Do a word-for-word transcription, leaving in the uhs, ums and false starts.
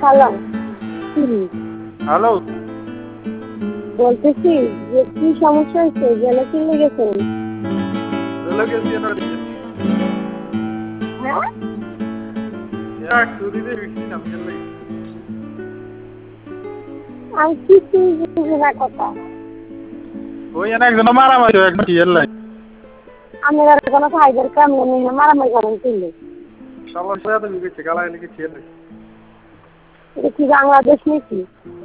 Hello হুম hello বলতেছি যে কি সমস্যা হয়েছে জেলে চলে গেছেন? জেলে গেছি এটা হ্যাঁ এক চুরিতে বিক্রি নাম জেলে আমি কিছুই বুঝি না কথা। ওই এনে একজন মারামারি একজন টিয়ার লাই আমি আর কোনো ফাইবার কাম নেই মারামারি করেন তুললে সবার সাথে বিকেছে গালা এনে টিয়ার লাই এটা কি বাংলাদেশ নাকি?